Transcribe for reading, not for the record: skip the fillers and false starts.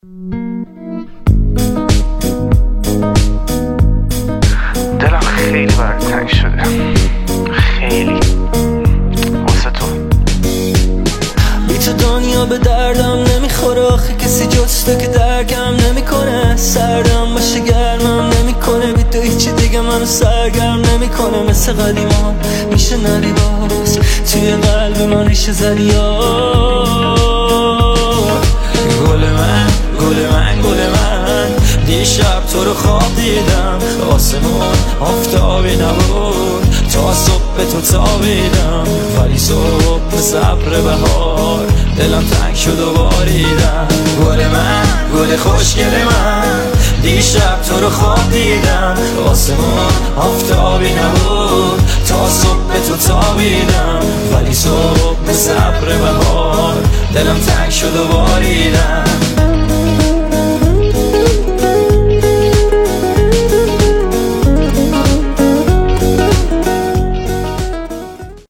دلم خیلی برات تنگ شده، خیلی واسه تو. بی تو دنیا به دردم نمیخوره، آخه کسی جز تو که درکم نمیکنه. سردم باشه گرمم نمیکنه، بی تو هیچی دیگه منو سرگرم نمیکنه. مثل قدیما میشه نری باز توی قلب من ریشه زدی. گل من گل من گل من، دیشب تو رو خواب دیدم، آسمون آفتابی نبود، تا صبح تو تابیدم، ولی صبح صبر بهار دلم تنگ شد و باریدم. گل من گل خوشگل من، دیشب تو رو خواب دیدم، آسمون آفتابی نبود، تا صبح تو تابیدم، ولی صبح صبر بهار دلم تنگ شد و باریدم.